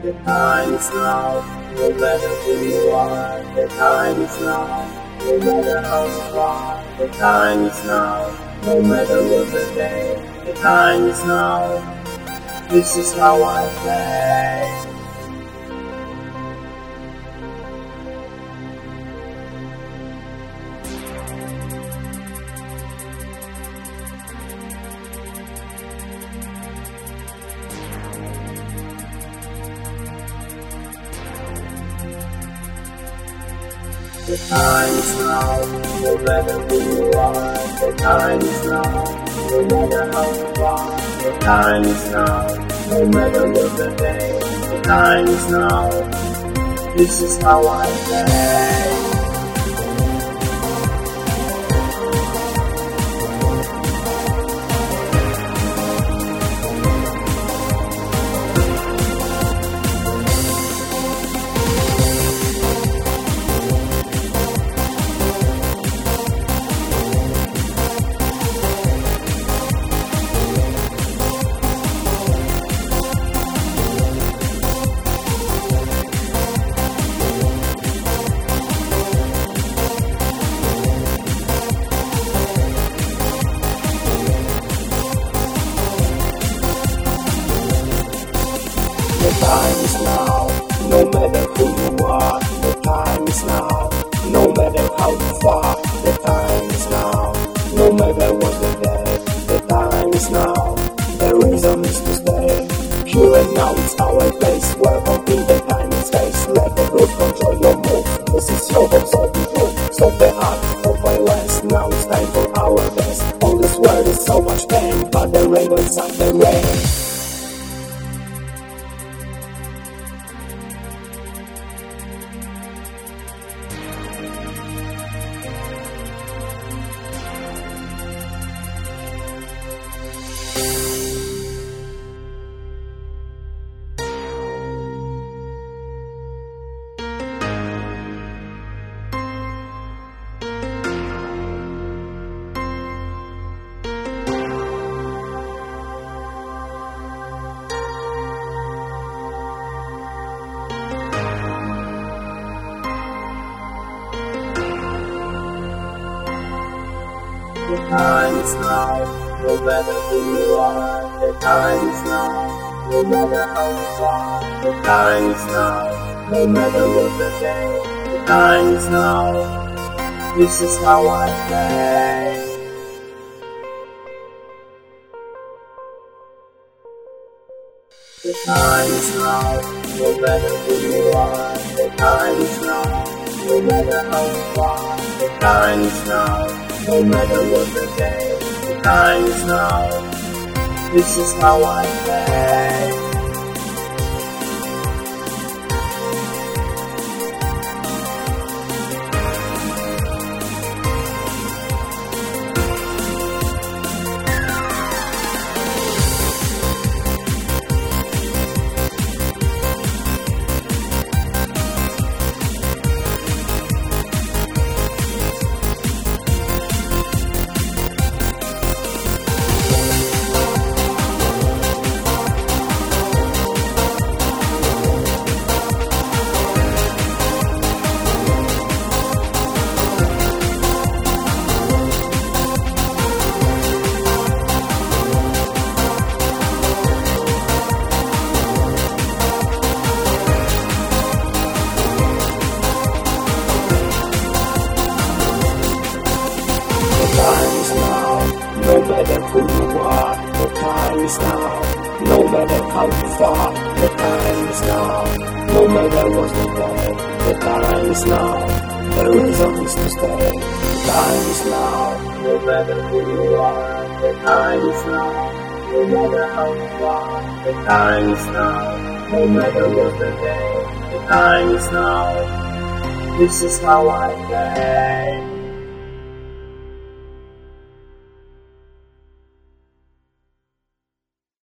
The time is now, no matter who you are. The time is now, no matter how far. The time is now, no matter what the day. The time is now, this is how I play. The time is now, no matter who you are. The time is now, no matter how far. The time is now, no matter what the day. The time is now, this is how I play. The time is now, no matter who you are. The time is now, no matter how far. The time is now, no matter what the day. The time is now, the reason is to stay. Here and now it's our place. Welcome in the time and space. Let the road control your move. This is your home, so be true. Stop the heart of violence. Now it's time for our best. On this world is so much pain, but the rainbow inside the rain. The time is now, no matter who you are. The time is now, no matter how far. The time is now, no matter what the day. The time is now, this is how I play. The time is now, no matter who you are. The time is now, no matter how far. The time is now, no matter what the day. The time is now, this is how I play. No matter who you are, the time is now. No matter how far, the time is now. No matter what's the day, the time is now. The reason is to stay. The time is now. No matter who you are, the time is now. No matter how far, the time is now. No matter what the day, the time is now. This is how I play.